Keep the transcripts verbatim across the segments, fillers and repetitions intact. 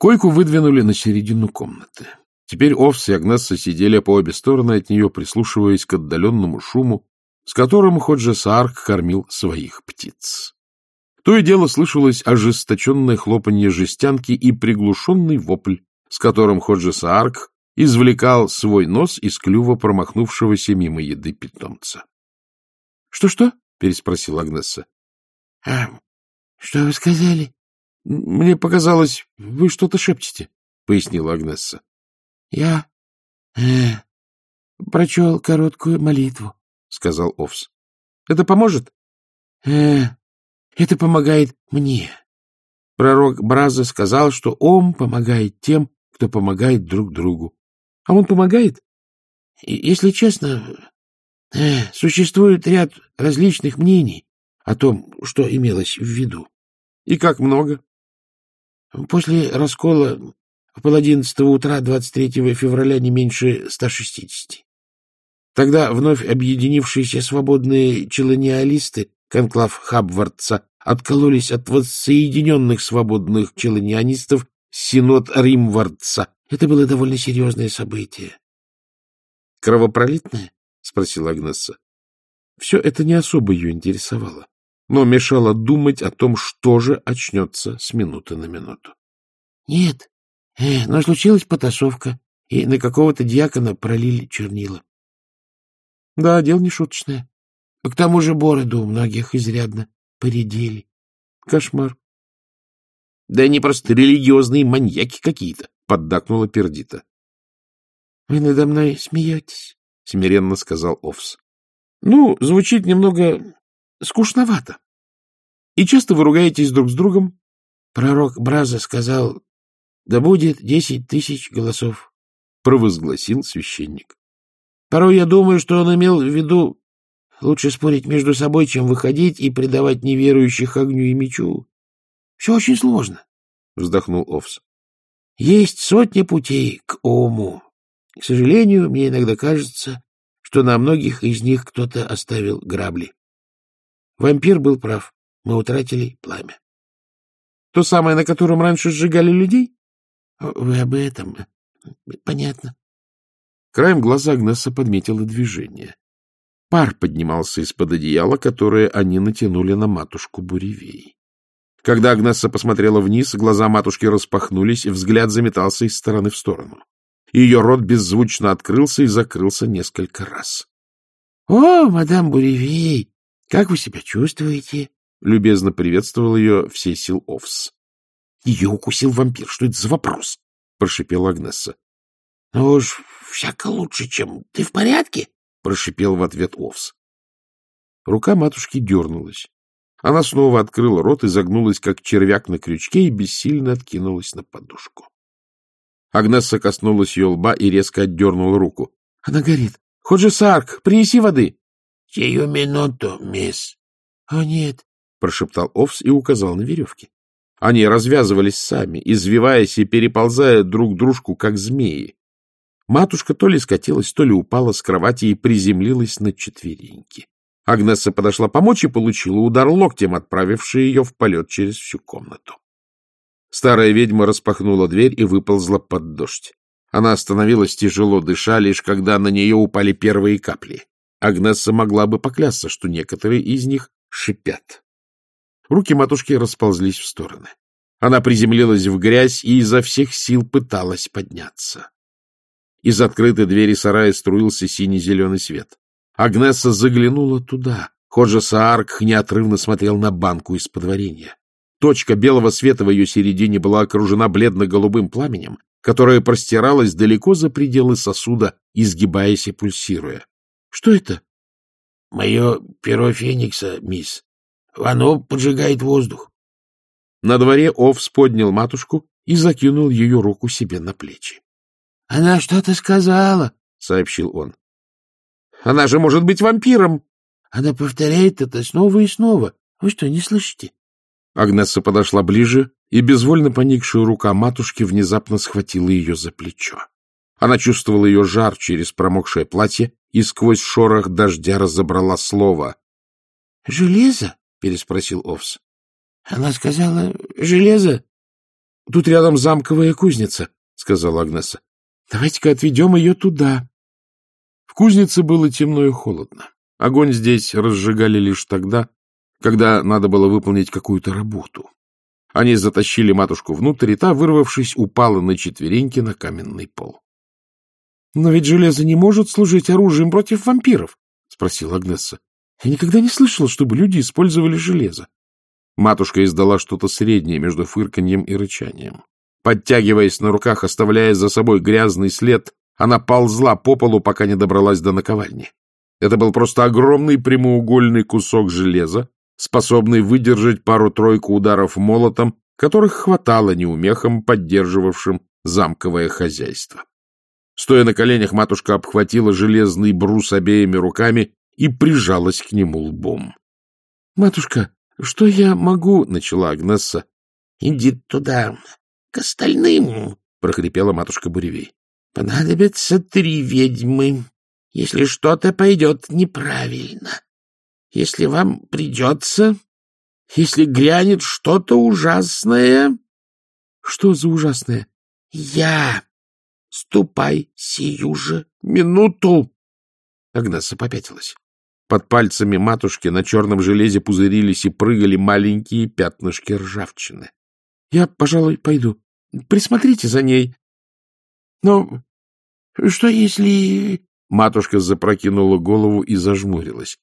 Койку выдвинули на середину комнаты. Теперь Овс и Агнесса сидели по обе стороны от нее, прислушиваясь к отдаленному шуму, с которым Ходжа Саарк кормил своих птиц. То и дело слышалось ожесточенное хлопанье жестянки и приглушенный вопль, с которым Ходжа Саарк извлекал свой нос из клюва промахнувшегося мимо еды питомца. «Что, — Что-что? — переспросила Агнесса. — А что вы сказали? — Мне показалось, вы что-то шепчете, — пояснила Агнесса. — Я э, прочел короткую молитву, — сказал Овс. — Это поможет? Э, — Это помогает мне. Пророк Браза сказал, что Ом помогает тем, кто помогает друг другу. А он помогает? И, если честно, э, существует ряд различных мнений о том, что имелось в виду. И как много? После раскола в полодиннадцатого утра двадцать третьего февраля не меньше ста шестидесяти. Тогда вновь объединившиеся свободные челониалисты, конклав Хабвардса, откололись от воссоединенных свободных челонианистов, синод Римвардса. Это было довольно серьезное событие. — Кровопролитное? — спросила Агнесса. Все это не особо ее интересовало, но мешало думать о том, что же очнется с минуты на минуту. — Нет, э, но случилась потасовка, и на какого-то дьякона пролили чернила. — Да, дело не шуточное. К тому же бороду у многих изрядно поредели. Кошмар. — Да они просто религиозные маньяки какие-то, — поддакнула Пердита. — Вы надо мной смеетесь, — смиренно сказал Овс. — Ну, звучит немного скучновато. И часто вы ругаетесь друг с другом? Пророк Браза сказал, да будет десять тысяч голосов, — провозгласил священник. Порой я думаю, что он имел в виду лучше спорить между собой, чем выходить и предавать неверующих огню и мечу. Все очень сложно, — вздохнул Овс. Есть сотни путей к Ому. К сожалению, мне иногда кажется, что на многих из них кто-то оставил грабли. Вампир был прав. Мы утратили пламя. То самое, на котором раньше сжигали людей? Вы об этом. Понятно. Краем глаза Агнесса подметила движение. Пар поднимался из-под одеяла, которое они натянули на матушку Буревей. Когда Агнесса посмотрела вниз, глаза матушки распахнулись, и взгляд заметался из стороны в сторону. Ее рот беззвучно открылся и закрылся несколько раз. — О, мадам Буревей, как вы себя чувствуете? — любезно приветствовал ее всесил Овс. — Ее укусил вампир. Что это за вопрос? — прошипела Агнесса. — Ну уж всяко лучше, чем... Ты в порядке? — прошипел в ответ Овс. Рука матушки дернулась. Она снова открыла рот, изогнулась, как червяк на крючке, и бессильно откинулась на подушку. Агнесса коснулась ее лба и резко отдернула руку. — Она горит. — Ходжа Саарк, принеси воды. — Сию минуту, мисс. — О, нет, — прошептал Овс и указал на веревки. Они развязывались сами, извиваясь и переползая друг дружку, как змеи. Матушка то ли скатилась, то ли упала с кровати и приземлилась на четвереньки. Агнесса подошла помочь и получила удар локтем, отправивший ее в полет через всю комнату. Старая ведьма распахнула дверь и выползла под дождь. Она остановилась, тяжело дыша, лишь когда на нее упали первые капли. Агнесса могла бы поклясться, что некоторые из них шипят. Руки матушки расползлись в стороны. Она приземлилась в грязь и изо всех сил пыталась подняться. Из открытой двери сарая струился синий-зеленый свет. Агнесса заглянула туда. Ходжа Саарк неотрывно смотрел на банку из-под варенья. Точка белого света в ее середине была окружена бледно-голубым пламенем, которое простиралось далеко за пределы сосуда, изгибаясь и пульсируя. — Что это? — Мое перо феникса, мисс. Оно поджигает воздух. На дворе Овс поднял матушку и закинул ее руку себе на плечи. — Она что-то сказала, — сообщил он. — Она же может быть вампиром. — Она повторяет это снова и снова. Вы что, не слышите? Агнесса подошла ближе, и безвольно поникшая рука матушки внезапно схватила ее за плечо. Она чувствовала ее жар через промокшее платье и сквозь шорох дождя разобрала слово. — Железо? — переспросил Овс. — Она сказала «железо». — Тут рядом замковая кузница, — сказала Агнесса. — Давайте-ка отведем ее туда. В кузнице было темно и холодно. Огонь здесь разжигали лишь тогда, когда надо было выполнить какую-то работу. Они затащили матушку внутрь, и та, вырвавшись, упала на четвереньки на каменный пол. — Но ведь железо не может служить оружием против вампиров, — спросила Агнесса. — Я никогда не слышала, чтобы люди использовали железо. Матушка издала что-то среднее между фырканьем и рычанием. Подтягиваясь на руках, оставляя за собой грязный след, она ползла по полу, пока не добралась до наковальни. Это был просто огромный прямоугольный кусок железа, способный выдержать пару-тройку ударов молотом, которых хватало неумехам, поддерживавшим замковое хозяйство. Стоя на коленях, матушка обхватила железный брус обеими руками и прижалась к нему лбом. — Матушка, что я могу? — начала Агнесса. — Иди туда, к остальным, — прохрипела матушка Буревей. — Понадобятся три ведьмы, если что-то пойдет неправильно. Если вам придется, если грянет что-то ужасное... — Что за ужасное? — Я. Ступай сию же минуту. Агнесса попятилась. Под пальцами матушки на черном железе пузырились и прыгали маленькие пятнышки ржавчины. — Я, пожалуй, пойду. Присмотрите за ней. — Но что если... Матушка запрокинула голову и зажмурилась.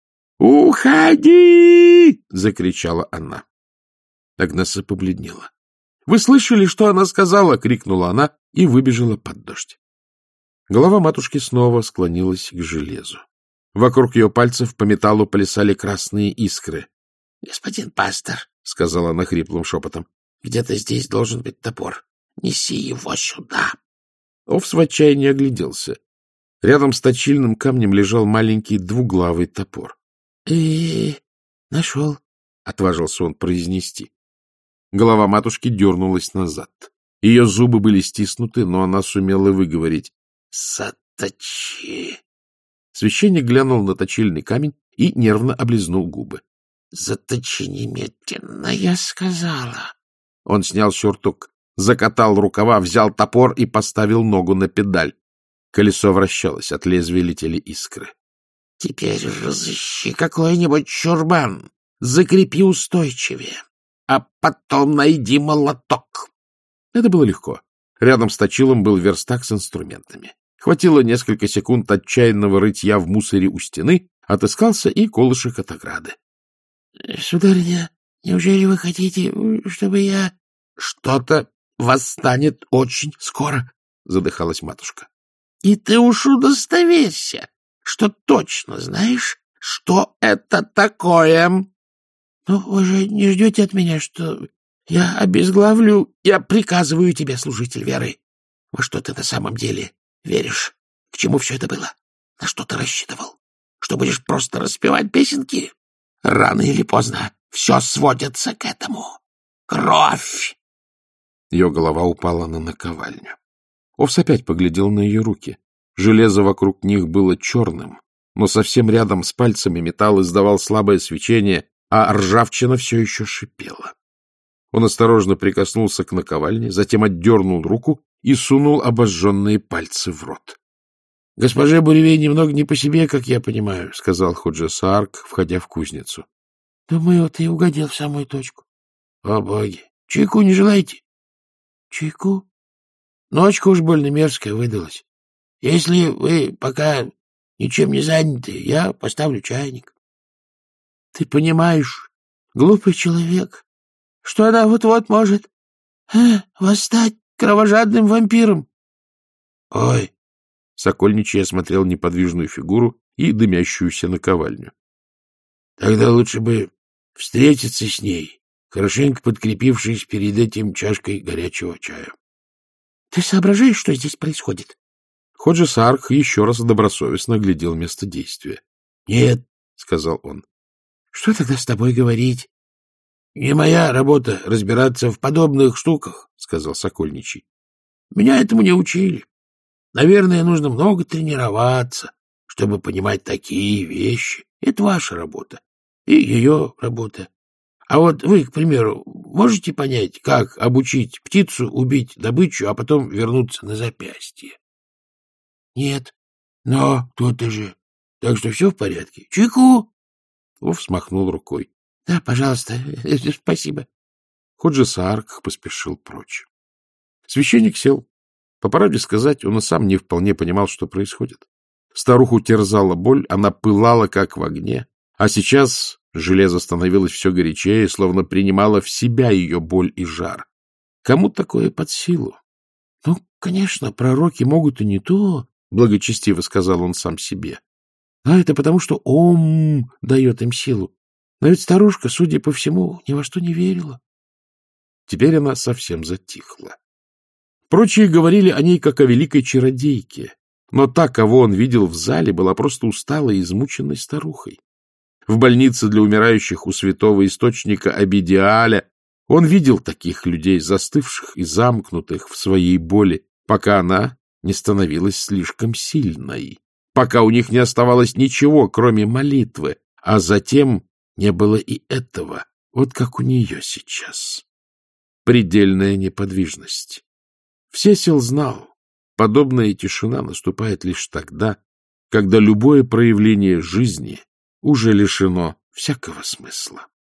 «Уходи!» — закричала она. Агнесса побледнела. «Вы слышали, что она сказала?» — крикнула она и выбежала под дождь. Голова матушки снова склонилась к железу. Вокруг ее пальцев по металлу плясали красные искры. — Господин пастор, — сказала она хриплым шепотом, — где-то здесь должен быть топор. Неси его сюда. Овс в отчаянии огляделся. Рядом с точильным камнем лежал маленький двуглавый топор. — И нашел, — отважился он произнести. Голова матушки дернулась назад. Ее зубы были стиснуты, но она сумела выговорить: — Заточи. Священник глянул на точильный камень и нервно облизнул губы. — Заточи немедленно, я сказала. Он снял сюртук, закатал рукава, взял топор и поставил ногу на педаль. Колесо вращалось, от лезвия летели искры. — Теперь разыщи какой-нибудь чурбан, закрепи устойчивее, а потом найди молоток. Это было легко. Рядом с точилом был верстак с инструментами. Хватило несколько секунд отчаянного рытья в мусоре у стены, отыскался и колышек от ограды. — Сударыня, неужели вы хотите, чтобы я... — Что-то восстанет очень скоро, — задыхалась матушка. — И ты уж удостоверься, что точно знаешь, что это такое. — Ну, вы же не ждете от меня, что я обезглавлю... Я приказываю тебе, служитель веры. Во что ты на самом деле веришь? К чему все это было? На что ты рассчитывал? Что будешь просто распевать песенки? Рано или поздно все сводится к этому. Кровь! Ее голова упала на наковальню. Овс опять поглядел на ее руки. Железо вокруг них было черным, но совсем рядом с пальцами металл издавал слабое свечение, а ржавчина все еще шипела. Он осторожно прикоснулся к наковальне, затем отдернул руку и сунул обожженные пальцы в рот. — Госпоже Буревей немного не по себе, как я понимаю, — сказал Ходжа Саарк, входя в кузницу. — Думаю, ты угодил в самую точку. — О, боги! Чайку не желаете? — Чайку? Ночка уж больно мерзкая выдалась. Если вы пока ничем не заняты, я поставлю чайник. Ты понимаешь, глупый человек, что она вот-вот может э, восстать кровожадным вампиром? Ой! Сокольничий осмотрел неподвижную фигуру и дымящуюся наковальню. Тогда лучше бы встретиться с ней, хорошенько подкрепившись перед этим чашкой горячего чая. — Ты соображаешь, что здесь происходит? Ходжа Саарк еще раз добросовестно оглядел место действия. — Нет, — сказал он. — Что тогда с тобой говорить? — Не моя работа разбираться в подобных штуках, — сказал Сокольничий. — Меня этому не учили. Наверное, нужно много тренироваться, чтобы понимать такие вещи. Это ваша работа и ее работа. А вот вы, к примеру, можете понять, как обучить птицу убить добычу, а потом вернуться на запястье? — Нет. — Но кто-то же. Так что все в порядке. Чайку! Вов смахнул рукой. — Да, пожалуйста. Спасибо. Ходжа Саарк поспешил прочь. Священник сел. По правде сказать, он и сам не вполне понимал, что происходит. Старуху терзала боль, она пылала, как в огне, а сейчас железо становилось все горячее, словно принимало в себя ее боль и жар. Кому такое под силу? — Ну, конечно, пророки могут и не то, — благочестиво сказал он сам себе. — А это потому, что Ом дает им силу. Но ведь старушка, судя по всему, ни во что не верила. Теперь она совсем затихла. Прочие говорили о ней как о великой чародейке, но та, кого он видел в зале, была просто усталой и измученной старухой. В больнице для умирающих у святого источника Абидиаля он видел таких людей, застывших и замкнутых в своей боли, пока она не становилась слишком сильной, пока у них не оставалось ничего, кроме молитвы, а затем не было и этого, вот как у нее сейчас. Предельная неподвижность. Всесил знал, подобная тишина наступает лишь тогда, когда любое проявление жизни уже лишено всякого смысла.